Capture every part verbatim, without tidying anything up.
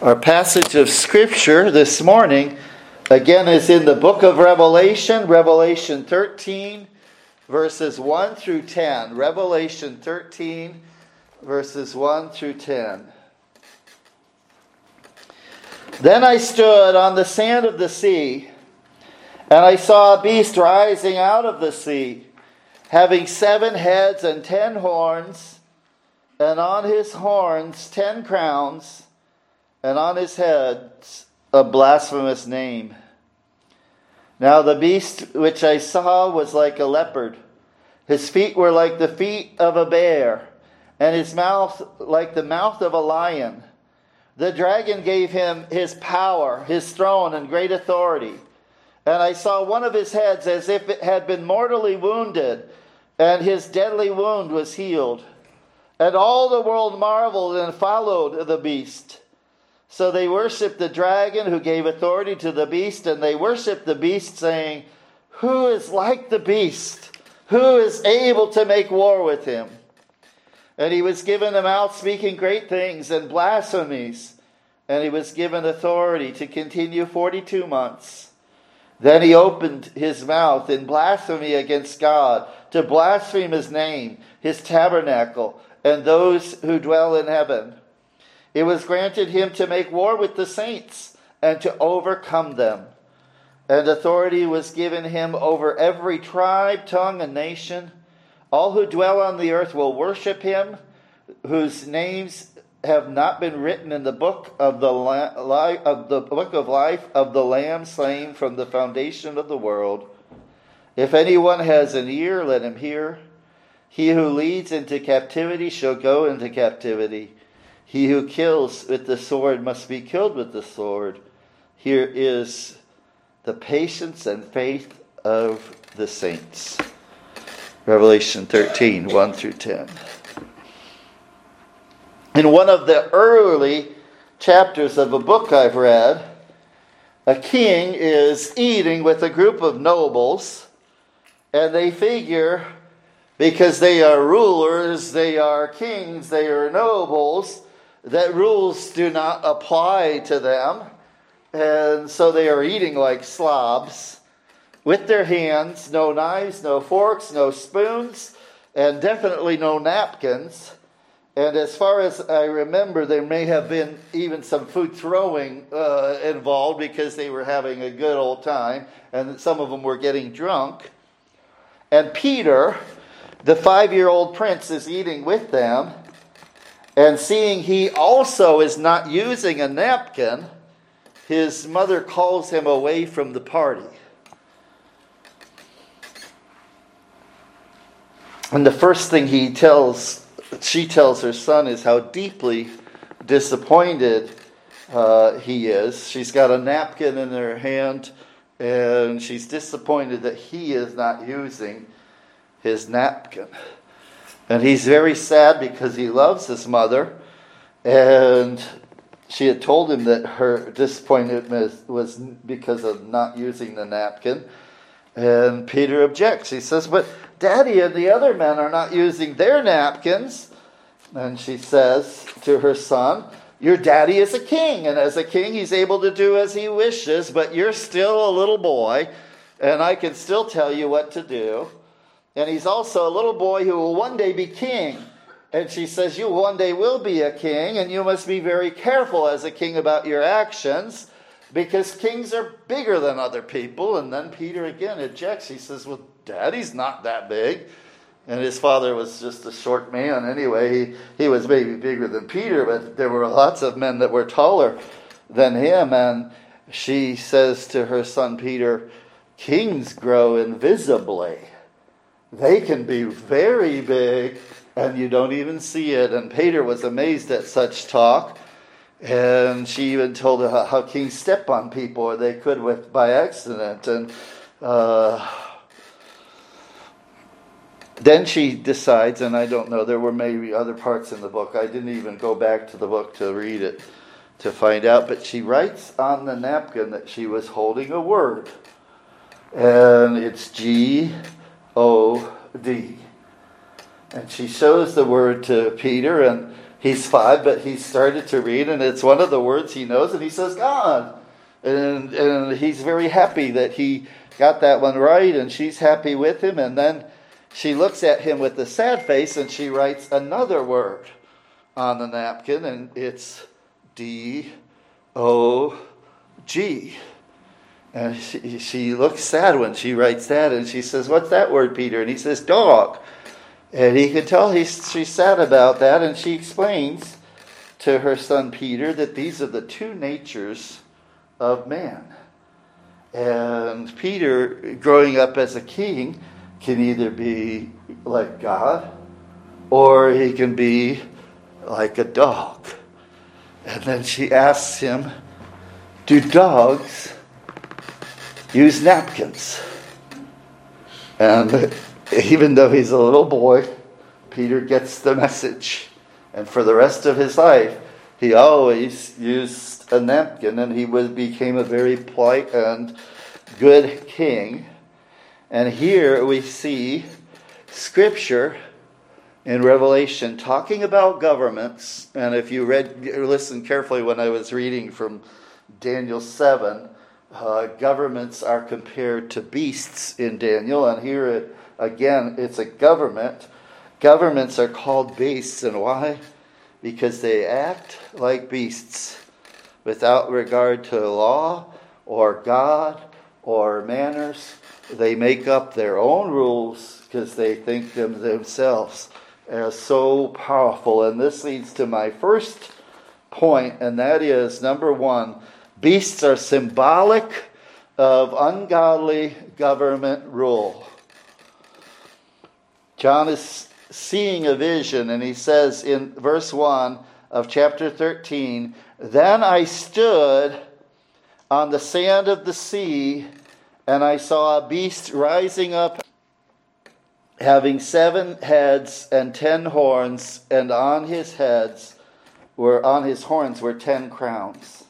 Our passage of Scripture this morning, again, is in the book of Revelation, Revelation thirteen, verses one through ten. Revelation thirteen, verses one through ten. Then I stood on the sand of the sea, and I saw a beast rising out of the sea, having seven heads and ten horns, and on his horns ten crowns, and on his heads a blasphemous name. Now the beast which I saw was like a leopard. His feet were like the feet of a bear, and his mouth like the mouth of a lion. The dragon gave him his power, his throne, and great authority. And I saw one of his heads as if it had been mortally wounded, and his deadly wound was healed. And all the world marveled and followed the beast. So they worshipped the dragon who gave authority to the beast, and they worshipped the beast, saying, "Who is like the beast? Who is able to make war with him?" And he was given a mouth speaking great things and blasphemies, and he was given authority to continue forty-two months. Then he opened his mouth in blasphemy against God, to blaspheme his name, his tabernacle, and those who dwell in heaven. It was granted him to make war with the saints and to overcome them. And authority was given him over every tribe, tongue, and nation. All who dwell on the earth will worship him, whose names have not been written in the book of the li- of the book of life of the Lamb slain from the foundation of the world. If anyone has an ear, let him hear. He who leads into captivity shall go into captivity. He who kills with the sword must be killed with the sword. Here is the patience and faith of the saints. Revelation thirteen, one through ten. In one of the early chapters of a book I've read, a king is eating with a group of nobles, and they figure, because they are rulers, they are kings, they are nobles, that rules do not apply to them. And so they are eating like slobs with their hands, no knives, no forks, no spoons, and definitely no napkins. And as far as I remember, there may have been even some food throwing uh, involved, because they were having a good old time, and some of them were getting drunk. And Peter, the five-year-old prince, is eating with them. And seeing he also is not using a napkin, his mother calls him away from the party. And the first thing he tells, she tells her son is how deeply disappointed uh, he is. She's got a napkin in her hand, and she's disappointed that he is not using his napkin. And he's very sad because he loves his mother. And she had told him that her disappointment was because of not using the napkin. And Peter objects. He says, "But Daddy and the other men are not using their napkins." And she says to her son, "Your daddy is a king. And as a king, he's able to do as he wishes. But you're still a little boy. And I can still tell you what to do. And he's also a little boy who will one day be king." And she says, "You one day will be a king, and you must be very careful as a king about your actions, because kings are bigger than other people." And then Peter again objects. He says, "Well, Daddy's not that big." And his father was just a short man anyway. He, he was maybe bigger than Peter, but there were lots of men that were taller than him. And she says to her son Peter, "Kings grow invisibly. They can be very big, and you don't even see it." And Peter was amazed at such talk. And she even told her how, how kings step on people, or they could with by accident. And uh, then she decides, and I don't know, there were maybe other parts in the book. I didn't even go back to the book to read it to find out. But she writes on the napkin that she was holding a word. And it's G O D. And she shows the word to Peter, and He's five, but he started to read, and it's one of the words he knows, and he says, God. And, and he's very happy that he got that one right, and she's happy with him. And then she looks at him with a sad face, and she writes another word on the napkin, and it's D O G. And she, she looks sad when she writes that, and she says, what's that word, Peter? And he says, dog. And he can tell he's, she's sad about that, and she explains to her son Peter that these are the two natures of man. And Peter, growing up as a king, can either be like God, or he can be like a dog. And then she asks him, do dogs use napkins? And even though he's a little boy, Peter gets the message. And for the rest of his life, he always used a napkin, and he was, became a very polite and good king. And here we see Scripture in Revelation talking about governments. And if you read, listen carefully when I was reading from Daniel seven, uh, governments are compared to beasts in Daniel. And here it, again, it's a government. Governments are called beasts. And why? Because they act like beasts without regard to law or God or manners. They make up their own rules because they think them themselves as so powerful. And this leads to my first point, and that is, number one, beasts are symbolic of ungodly government rule. John is seeing a vision, and he says in verse one of chapter thirteen, then I stood on the sand of the sea, and I saw a beast rising up, having seven heads and ten horns, and on his heads were on his horns were ten crowns.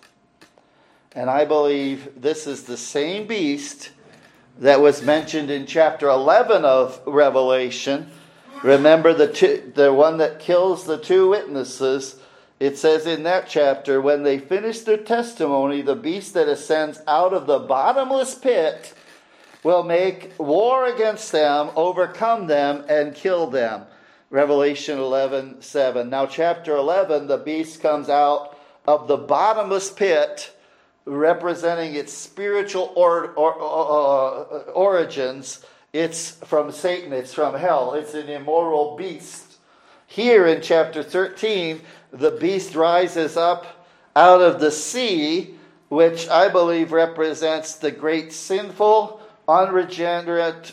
And I believe this is the same beast that was mentioned in chapter eleven of Revelation. Remember the two, the one that kills the two witnesses. It says in that chapter, when they finish their testimony, the beast that ascends out of the bottomless pit will make war against them, overcome them, and kill them. Revelation eleven seven. Now chapter eleven, the beast comes out of the bottomless pit, representing its spiritual or, or, or, uh, origins. It's from Satan, it's from hell, it's an immoral beast. Here in chapter thirteen, the beast rises up out of the sea, which I believe represents the great sinful, unregenerate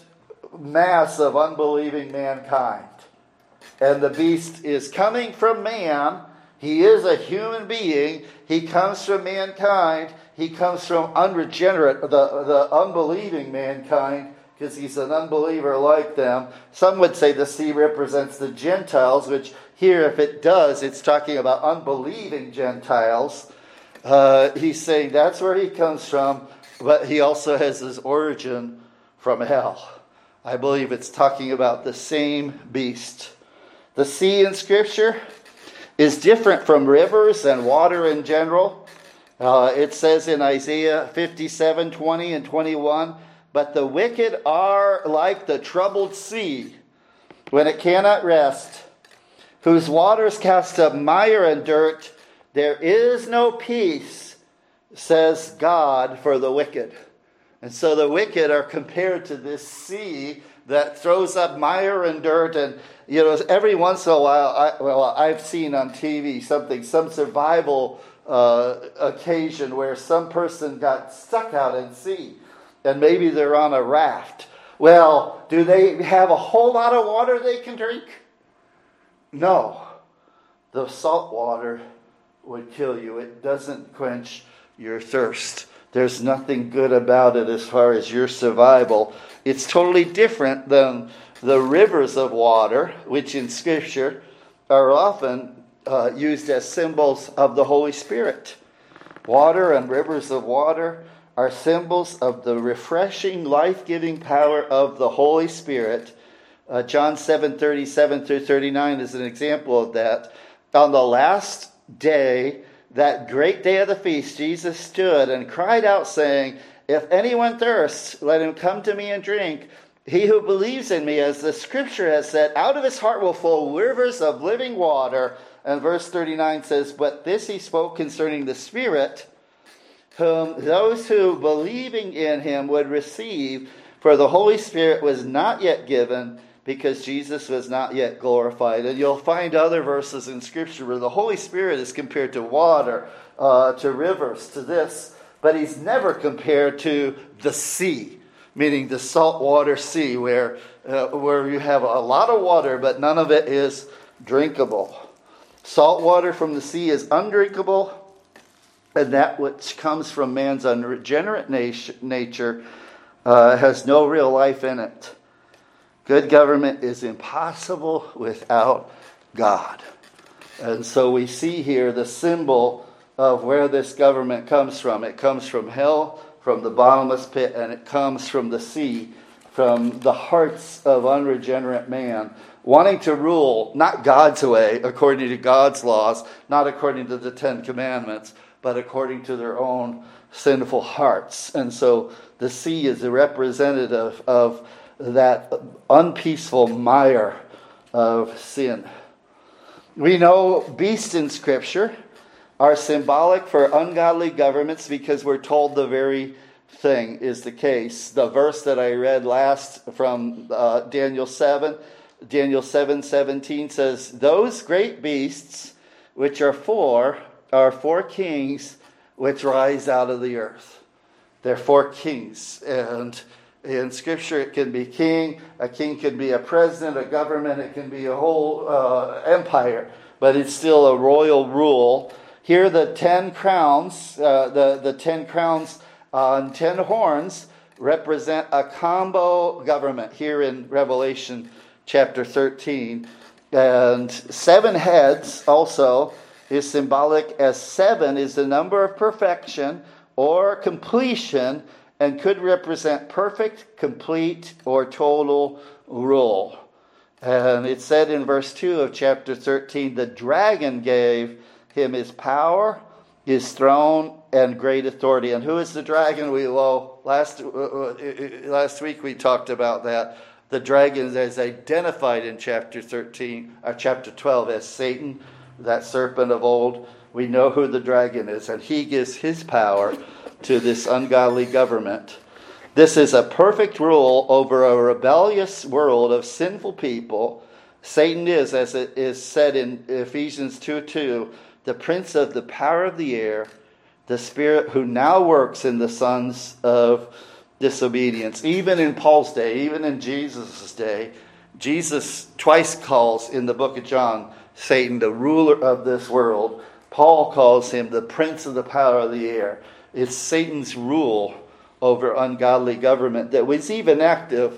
mass of unbelieving mankind. And the beast is coming from man. He is a human being. He comes from mankind. He comes from unregenerate, the, the unbelieving mankind, because he's an unbeliever like them. Some would say the sea represents the Gentiles, which here, if it does, it's talking about unbelieving Gentiles. Uh, he's saying that's where he comes from, but he also has his origin from hell. I believe it's talking about the same beast. The sea in Scripture is different from rivers and water in general. Uh, it says in Isaiah fifty-seven, twenty and twenty-one, but the wicked are like the troubled sea when it cannot rest, whose waters cast up mire and dirt. There is no peace, says God, for the wicked. And so the wicked are compared to this sea that throws up mire and dirt. And, you know, every once in a while, I, well, I've seen on T V something, some survival uh, occasion where some person got stuck out at sea. And maybe they're on a raft. Well, do they have a whole lot of water they can drink? No. The salt water would kill you. It doesn't quench your thirst. There's nothing good about it as far as your survival. It's totally different than the rivers of water, which in Scripture are often uh, used as symbols of the Holy Spirit. Water and rivers of water are symbols of the refreshing, life-giving power of the Holy Spirit. Uh, John seven thirty-seven through thirty-nine is an example of that. On the last day, that great day of the feast, Jesus stood and cried out, saying, "If anyone thirsts, let him come to me and drink. He who believes in me, as the scripture has said, out of his heart will flow rivers of living water." And verse thirty-nine says, "But this he spoke concerning the Spirit, whom those who believing in him would receive, for the Holy Spirit was not yet given, because Jesus was not yet glorified." And you'll find other verses in Scripture where the Holy Spirit is compared to water, uh, to rivers, to this. But he's never compared to the sea, meaning the saltwater sea, where, uh, where you have a lot of water, but none of it is drinkable. Salt water from the sea is undrinkable, and that which comes from man's unregenerate nature uh, has no real life in it. Good government is impossible without God. And so we see here the symbol of where this government comes from. It comes from hell, from the bottomless pit, and it comes from the sea, from the hearts of unregenerate man, wanting to rule not God's way, according to God's laws, not according to the Ten Commandments, but according to their own sinful hearts. And so the sea is a representative of that unpeaceful mire of sin. We know beasts in Scripture are symbolic for ungodly governments because we're told the very thing is the case. The verse that I read last from uh, Daniel seven, Daniel seven seventeen says, "Those great beasts which are four are four kings which rise out of the earth." They're four kings, and in Scripture, it can be king. A king can be a president, a government. It can be a whole uh, empire. But it's still a royal rule. Here, the ten crowns, uh, the, the ten crowns on ten horns represent a combo government here in Revelation chapter thirteen. And seven heads also is symbolic, as seven is the number of perfection or completion, and could represent perfect, complete, or total rule. And it said in verse two of chapter thirteen, "The dragon gave him his power, his throne, and great authority." And who is the dragon? We well, last uh, last week we talked about that. The dragon is identified in chapter thirteen, or chapter twelve, as Satan, that serpent of old. We know who the dragon is, and he gives his power to this ungodly government. This is a perfect rule over a rebellious world of sinful people. Satan is, as it is said in Ephesians two two, the prince of the power of the air, the spirit who now works in the sons of disobedience. Even in Paul's day, even in Jesus' day, Jesus twice calls in the book of John Satan the ruler of this world. Paul calls him the prince of the power of the air. It's Satan's rule over ungodly government that was even active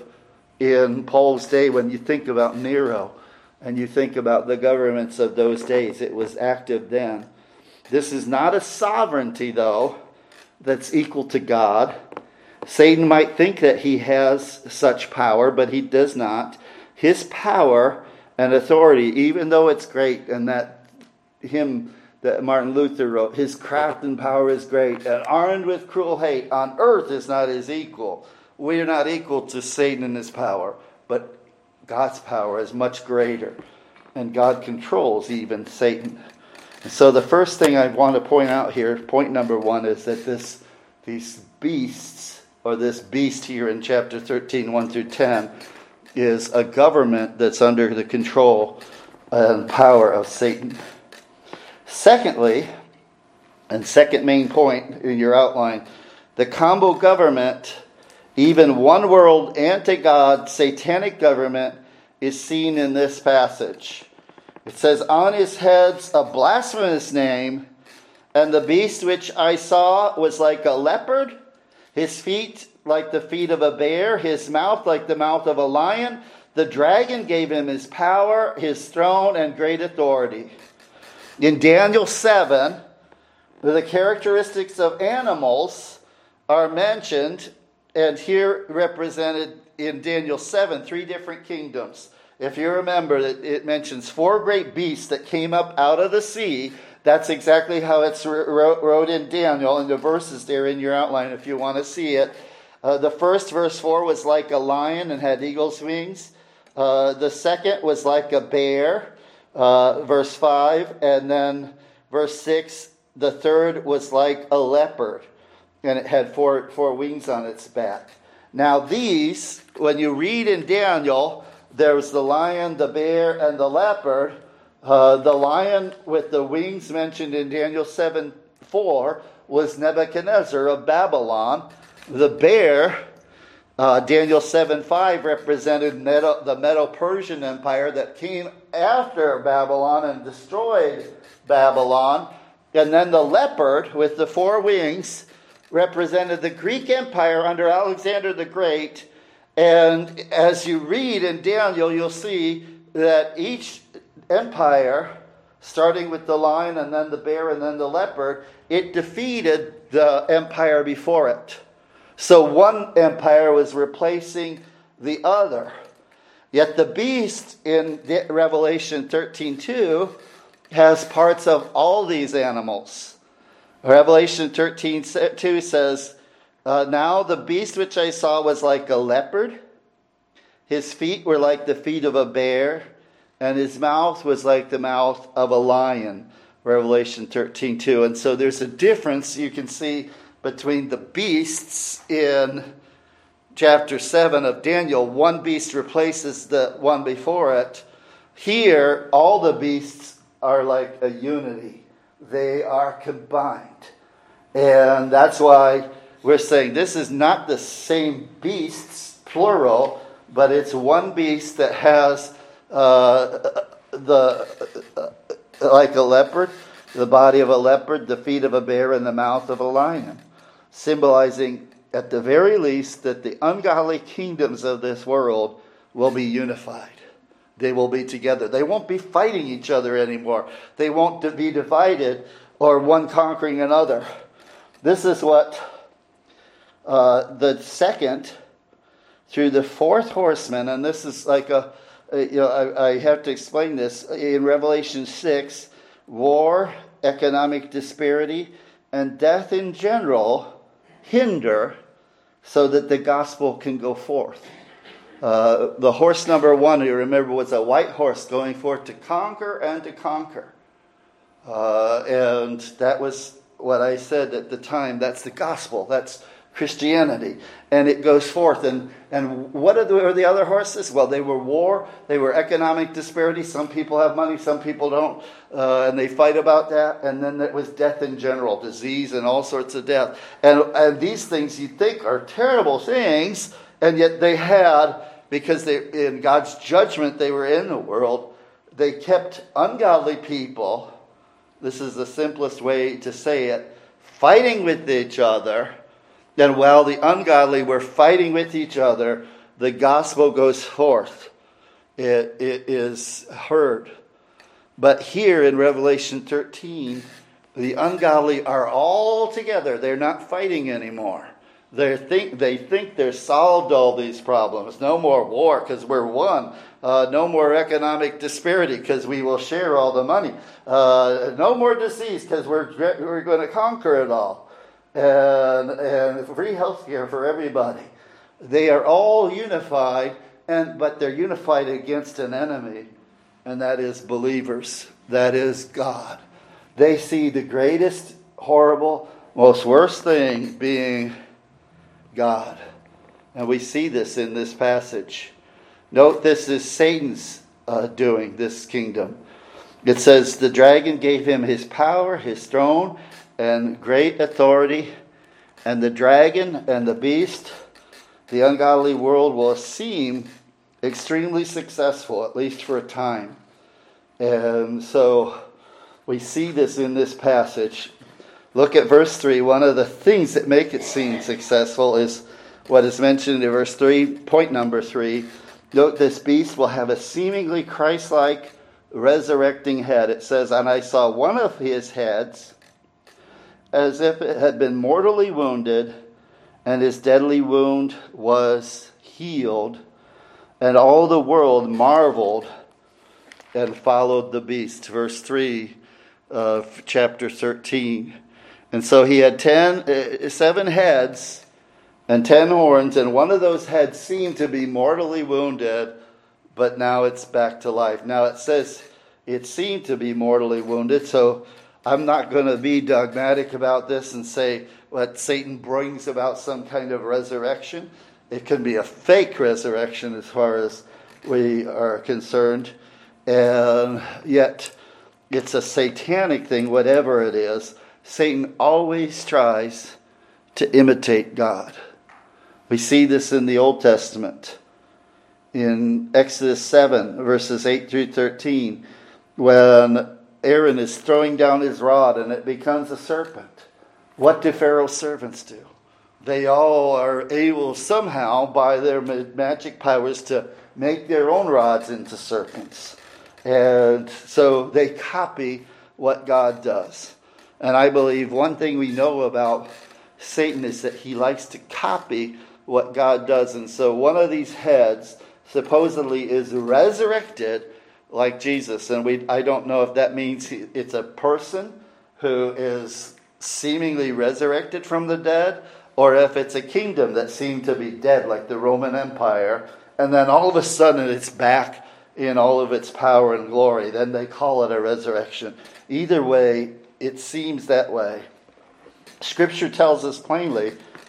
in Paul's day. When you think about Nero and you think about the governments of those days, it was active then. This is not a sovereignty, though, that's equal to God. Satan might think that he has such power, but he does not. His power and authority, even though it's great, and that hymn that Martin Luther wrote, "His craft and power is great, and armed with cruel hate, on earth is not his equal." We are not equal to Satan and his power, but God's power is much greater, and God controls even Satan. And so the first thing I want to point out here, point number one, is that this these beasts, or this beast here in chapter thirteen, one through ten, is a government that's under the control and power of Satan. Secondly, and second main point in your outline, the combo government, even one world anti-God satanic government, is seen in this passage. It says, "On his heads a blasphemous name, and the beast which I saw was like a leopard, his feet like the feet of a bear, his mouth like the mouth of a lion. The dragon gave him his power, his throne, and great authority." In Daniel seven, the characteristics of animals are mentioned, and here represented in Daniel seven, three different kingdoms. If you remember, it, it mentions four great beasts that came up out of the sea. That's exactly how it's wrote, wrote in Daniel, in the verses there in your outline if you want to see it. Uh, the first, verse four, was like a lion and had eagle's wings. Uh, the second was like a bear, uh, verse five. And then verse six, the third was like a leopard, and it had four, four wings on its back. Now these, when you read in Daniel, there's the lion, the bear, and the leopard. Uh, the lion with the wings mentioned in Daniel seven four was Nebuchadnezzar of Babylon. The bear, uh, Daniel seven five, represented Medo, the Medo-Persian Empire that came after Babylon and destroyed Babylon. And then the leopard with the four wings represented the Greek Empire under Alexander the Great. And as you read in Daniel, you'll see that each empire, starting with the lion and then the bear and then the leopard, it defeated the empire before it. So one empire was replacing the other. Yet the beast in Revelation thirteen two has parts of all these animals. Revelation thirteen two says, uh, Now the beast which I saw was like a leopard. His feet were like the feet of a bear, and his mouth was like the mouth of a lion. Revelation thirteen two. And so there's a difference you can see between the beasts in chapter seven of Daniel. One beast replaces the one before it. Here, all the beasts are like a unity. They are combined. And that's why we're saying this is not the same beasts, plural, but it's one beast that has uh, the uh, like a leopard, the body of a leopard, the feet of a bear, and the mouth of a lion, symbolizing at the very least that the ungodly kingdoms of this world will be unified. They will be together. They won't be fighting each other anymore. They won't be divided or one conquering another. This is what uh, the second through the fourth horseman, and this is like a, a you know, I, I have to explain this, in Revelation six, war, economic disparity, and death in general hinder so that the gospel can go forth. Uh, the horse number one, you remember, was a white horse going forth to conquer and to conquer. Uh, and that was what I said at the time. That's the gospel. That's Christianity. And it goes forth. And, and what are the, were the other horses? Well, they were war. They were economic disparity. Some people have money, some people don't. Uh, and they fight about that. And then there was death in general, disease and all sorts of death. And, and these things you think are terrible things, and yet they had, because they, in God's judgment they were in the world, they kept ungodly people, this is the simplest way to say it, fighting with each other. And while the ungodly were fighting with each other, the gospel goes forth. It, it is heard. But here in Revelation thirteen, the ungodly are all together. They're not fighting anymore. They think they think they're solved all these problems. No more war because we're one. Uh, no more economic disparity because we will share all the money. Uh, no more disease because we're we're going to conquer it all. And and free health care for everybody. They are all unified, and but they're unified against an enemy, and that is believers. That is God. They see the greatest, horrible, most worst thing being God. And we see this in this passage. Note this is Satan's uh, doing, this kingdom. It says, the dragon gave him his power, his throne, and great authority. And the dragon and the beast, the ungodly world, will seem extremely successful, at least for a time. And so we see this in this passage. Look at verse three. One of the things that make it seem successful is what is mentioned in verse three, point number three. Note, this beast will have a seemingly Christ-like resurrecting head. It says, and I saw one of his heads as if it had been mortally wounded, and his deadly wound was healed. and all the world marveled and followed the beast. Verse three of chapter thirteen. And so he had ten, uh, seven heads and ten horns, and one of those heads seemed to be mortally wounded, but now it's back to life. Now it says it seemed to be mortally wounded, so I'm not going to be dogmatic about this and say what Satan brings about some kind of resurrection. It can be a fake resurrection as far as we are concerned, and yet it's a satanic thing, whatever it is. Satan always tries to imitate God. We see this in the Old Testament. In Exodus seven, verses eight through thirteen, when Aaron is throwing down his rod and it becomes a serpent. What do Pharaoh's servants do? They all are able somehow, by their magic powers, to make their own rods into serpents. And so they copy what God does. And I believe one thing we know about Satan is that he likes to copy what God does. And so one of these heads supposedly is resurrected like Jesus. And we I don't know if that means he, it's a person who is seemingly resurrected from the dead, or if it's a kingdom that seemed to be dead, like the Roman Empire, and then all of a sudden it's back in all of its power and glory. Then they call it a resurrection. Either way, it seems that way. Scripture tells us plainly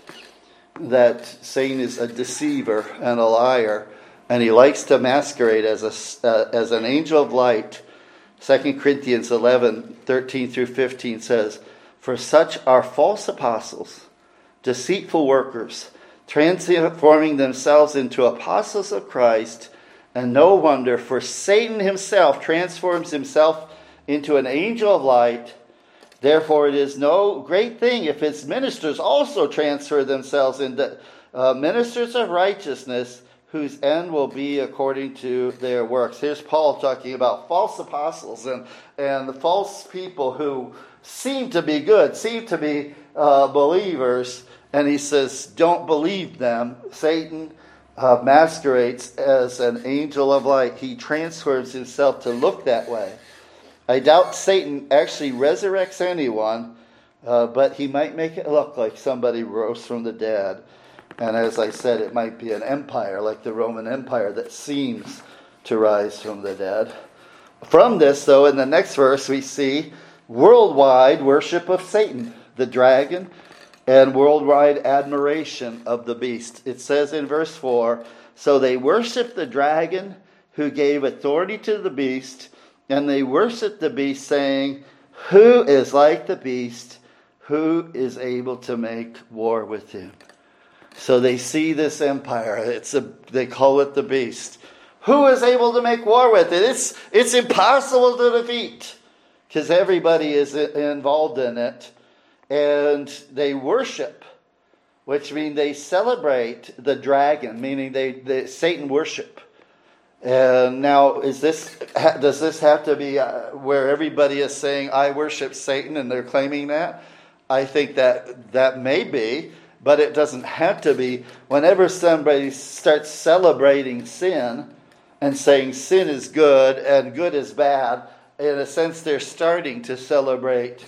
that Satan is a deceiver and a liar, and he likes to masquerade as a uh, as an angel of light. Second Corinthians eleven, thirteen through fifteen says, "For such are false apostles, deceitful workers, transforming themselves into apostles of Christ. And no wonder, for Satan himself transforms himself into an angel of light. Therefore it is no great thing if his ministers also transfer themselves into uh, ministers of righteousness, whose end will be according to their works." Here's Paul talking about false apostles and, and the false people who seem to be good, seem to be uh, believers. And he says, don't believe them. Satan uh, masquerades as an angel of light. He transforms himself to look that way. I doubt Satan actually resurrects anyone, uh, but he might make it look like somebody rose from the dead. And as I said, it might be an empire like the Roman Empire that seems to rise from the dead. From this, though, in the next verse, we see worldwide worship of Satan, the dragon, and worldwide admiration of the beast. It says in verse four, "So they worshiped the dragon who gave authority to the beast, and they worshiped the beast, saying, 'Who is like the beast? Who is able to make war with him?'" So they see this empire. It's a, they call it the beast. Who is able to make war with it? It's, it's impossible to defeat because everybody is involved in it. And they worship, which means they celebrate the dragon, meaning they, they Satan worship. And now, is this does this have to be uh, where everybody is saying, "I worship Satan," and they're claiming that? I think that that may be, but it doesn't have to be. Whenever somebody starts celebrating sin and saying sin is good and good is bad, in a sense they're starting to celebrate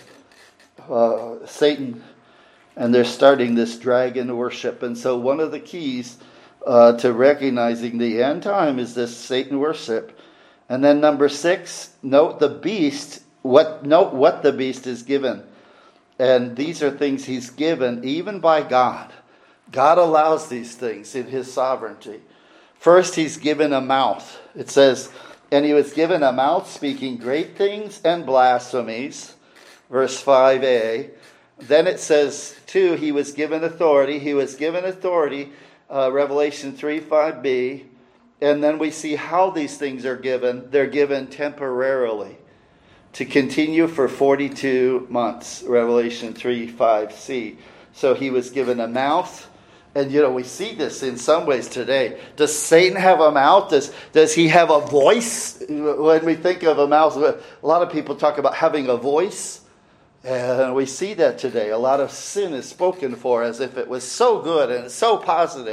Uh, Satan, and they're starting this dragon worship. And so one of the keys uh, to recognizing the end time is this Satan worship. And then number six, note the beast, what note what the beast is given. And these are things he's given even by God. God allows these things in his sovereignty. First, he's given a mouth. It says, "And he was given a mouth speaking great things and blasphemies." Verse five a. Then it says, too, he was given authority. He was given authority, uh, Revelation three five b. And then we see how these things are given. They're given temporarily to continue for forty-two months, Revelation three five c. So he was given a mouth. And, you know, we see this in some ways today. Does Satan have a mouth? Does, does he have a voice? When we think of a mouth, a lot of people talk about having a voice. And we see that today. A lot of sin is spoken for as if it was so good and so positive.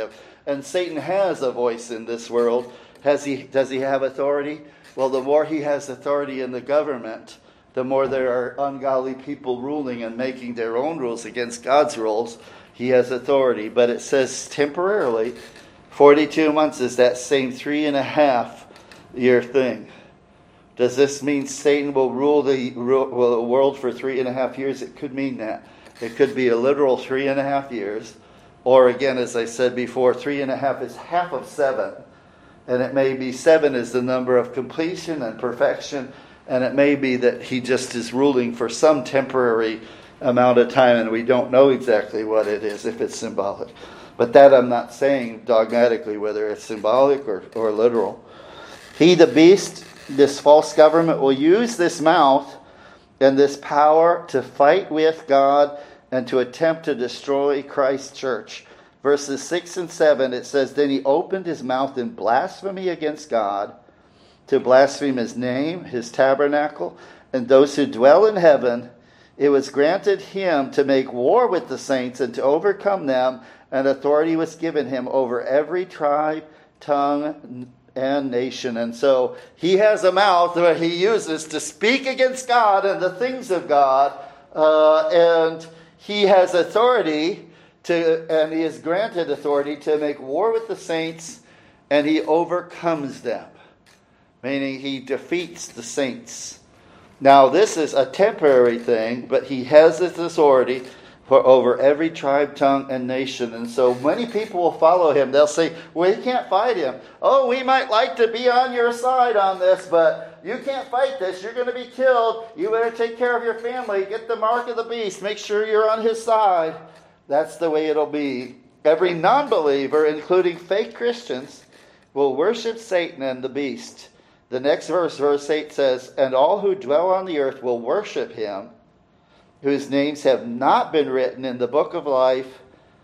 And Satan has a voice in this world. Has he? Does he have authority? Well, the more he has authority in the government, the more there are ungodly people ruling and making their own rules against God's rules. He has authority. But it says temporarily, forty-two months is that same three and a half year thing. Does this mean Satan will rule the world for three and a half years? It could mean that. It could be a literal three and a half years. Or again, as I said before, three and a half is half of seven. And it may be seven is the number of completion and perfection. And it may be that he just is ruling for some temporary amount of time. And we don't know exactly what it is, if it's symbolic. But that I'm not saying dogmatically whether it's symbolic or, or literal. He, the beast, this false government, will use this mouth and this power to fight with God and to attempt to destroy Christ's church. Verses six and seven, it says, Then he opened his mouth in blasphemy against God, to blaspheme his name, his tabernacle, and those who dwell in heaven. It was granted him to make war with the saints and to overcome them, and authority was given him over every tribe, tongue, and nation. And so he has a mouth that he uses to speak against God and the things of God, uh, and he has authority to, and he is granted authority to make war with the saints, and he overcomes them, meaning he defeats the saints. Now, this is a temporary thing, but he has this authority for over every tribe, tongue, and nation. And so many people will follow him. They'll say, well, you can't fight him. Oh, we might like to be on your side on this, but you can't fight this. You're going to be killed. You better take care of your family. Get the mark of the beast. Make sure you're on his side. That's the way it'll be. Every non-believer, including fake Christians, will worship Satan and the beast. The next verse, verse eight says, And all who dwell on the earth will worship him, whose names have not been written in the book of life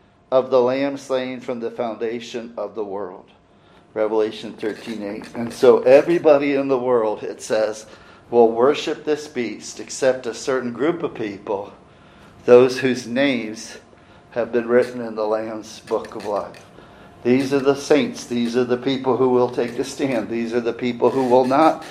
of the Lamb slain from the foundation of the world. Revelation thirteen eight. And so everybody in the world, it says, will worship this beast, except a certain group of people, those whose names have been written in the Lamb's book of life. These are the saints. These are the people who will take a stand. These are the people who will not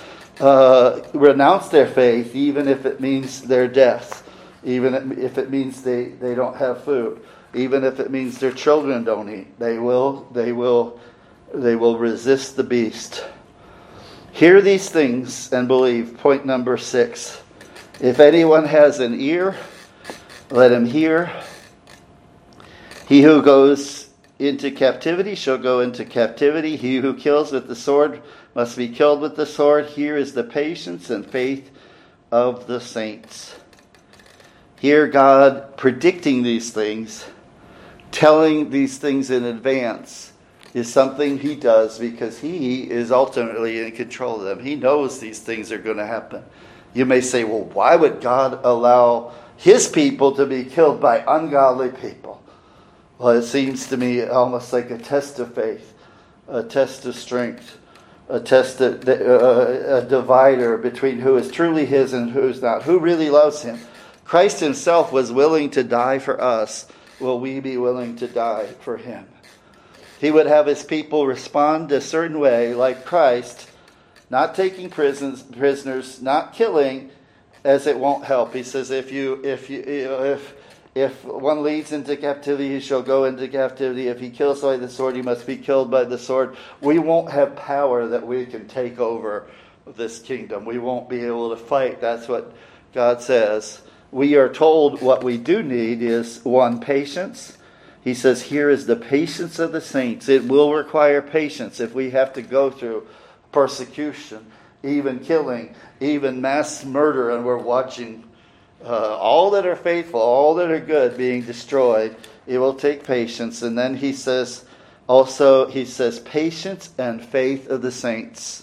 uh, renounce their faith, even if it means their death. Even if it means they, they don't have food. Even if it means their children don't eat. They will, they will, they will resist the beast. Hear these things and believe. Point number six. If anyone has an ear, let him hear. He who goes into captivity shall go into captivity. He who kills with the sword must be killed with the sword. Here is the patience and faith of the saints. Here God predicting these things, telling these things in advance, is something he does because he is ultimately in control of them. He knows these things are going to happen. You may say, well, why would God allow his people to be killed by ungodly people? Well, it seems to me almost like a test of faith, a test of strength, a test of, uh, a divider between who is truly his and who is not, who really loves him. Christ himself was willing to die for us. Will we be willing to die for him? He would have his people respond a certain way, like Christ, not taking prisons, prisoners, not killing, as it won't help. He says, if you, if you, if If one leads into captivity, he shall go into captivity. If he kills by the sword, he must be killed by the sword. We won't have power that we can take over this kingdom. We won't be able to fight. That's what God says. We are told what we do need is, one, patience. He says, here is the patience of the saints. It will require patience if we have to go through persecution, even killing, even mass murder, and we're watching Uh, all that are faithful, all that are good being destroyed. It will take patience. And then he says, also, he says, patience and faith of the saints.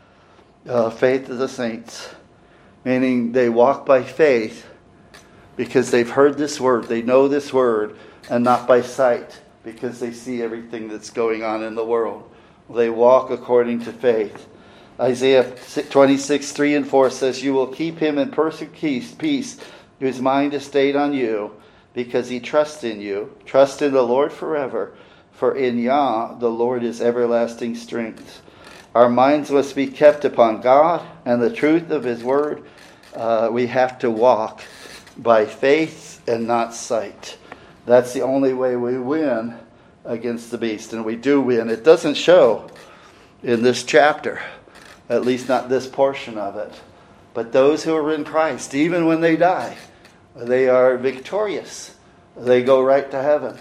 Uh, faith of the saints. Meaning they walk by faith because they've heard this word. They know this word, and not by sight because they see everything that's going on in the world. They walk according to faith. Isaiah twenty-six, three and four says, You will keep him in perfect peace, whose mind is stayed on you, because he trusts in you. Trust in the Lord forever, For in Yah the Lord is everlasting strength. Our minds must be kept upon God and the truth of His word. Uh, we have to walk by faith and not sight. That's the only way we win against the beast. And we do win. It doesn't show in this chapter, at least not this portion of it. But those who are in Christ, even when they die, they are victorious. They go right to heaven.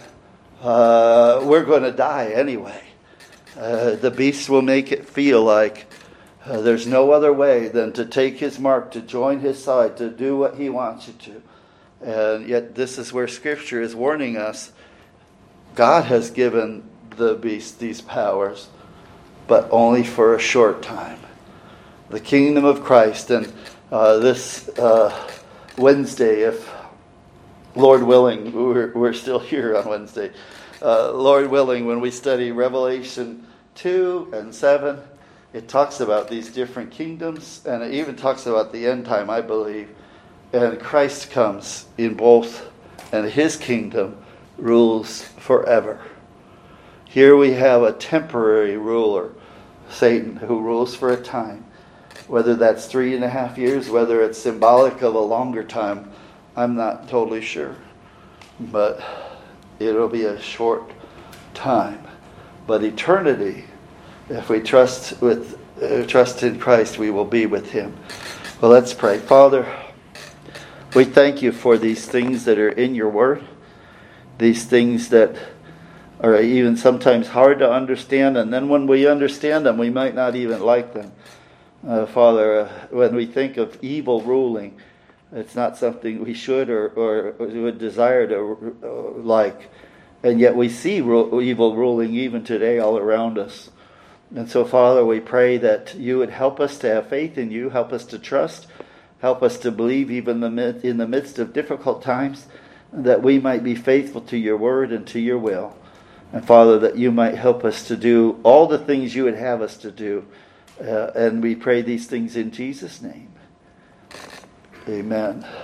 Uh, we're going to die anyway. Uh, the beast will make it feel like uh, there's no other way than to take his mark, to join his side, to do what he wants you to. And yet this is where Scripture is warning us. God has given the beast these powers, but only for a short time. The kingdom of Christ. And uh, this uh, Wednesday, if Lord willing, we're, we're still here on Wednesday. Uh, Lord willing, when we study Revelation two and seven, it talks about these different kingdoms, and it even talks about the end time, I believe. And Christ comes in both, and His kingdom rules forever. Here we have a temporary ruler, Satan, who rules for a time. Whether that's three and a half years, whether it's symbolic of a longer time, I'm not totally sure. But it'll be a short time. But eternity, if we trust with uh, trust in Christ, we will be with Him. Well, let's pray. Father, we thank You for these things that are in Your Word. These things that are even sometimes hard to understand. And then when we understand them, we might not even like them. Uh, Father, uh, when we think of evil ruling, it's not something we should or, or, or would desire to uh, like. And yet we see ru- evil ruling even today all around us. And so, Father, we pray that You would help us to have faith in You, help us to trust, help us to believe even in the midst of difficult times, that we might be faithful to Your word and to Your will. And Father, that You might help us to do all the things You would have us to do. Uh, and we pray these things in Jesus' name. Amen.